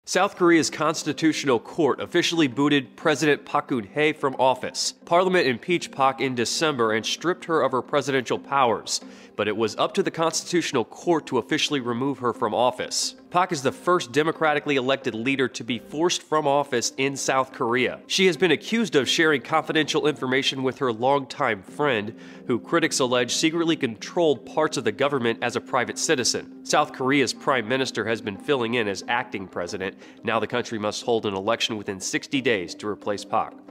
South Korea's Constitutional Court officially booted President Park Geun-hye from office. Parliament impeached Park in December and stripped her of her presidential powers, but it was up to the Constitutional Court to officially remove her from office. Park is the first democratically elected leader to be forced from office in South Korea. She has been accused of sharing confidential information with her longtime friend, who critics allege secretly controlled parts of the government as a private citizen. South Korea's prime minister has been filling in as acting president. Now the country must hold an election within 60 days to replace Park.